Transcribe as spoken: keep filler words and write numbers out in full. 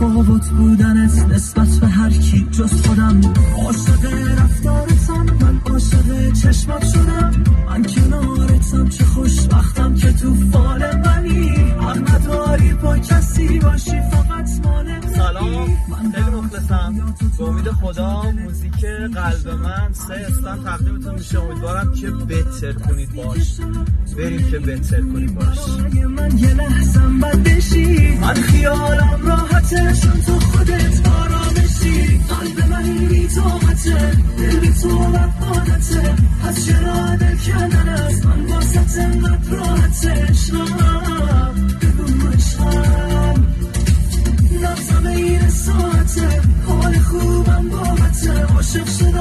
متفاوت بودنت نسبت به هر کی جز خودم. عاشق رفتارتم، من عاشق چشمات شدم. من کنارتم، چه خوشبختم که تو فال منی. حق نداری با کسی باشی، فقط مال. سلام، خیلی مخلصم. به امید خدا موزیک قلب من سه استان تقدیمتون میشه. امیدوارم که بهتر کنید باش. بریم که بهتر کنید باش. من یه لحظم بد بشی، من خیالم راحته چون تو خودت آرامشی. قلب من این بی طاقته، دل بی تو وفادته. از چرا دل کردن است من واسط انقدر راحته. عشقم بگو عشقم، نبزم این ساعته، حال خوبم باعته. عاشق شد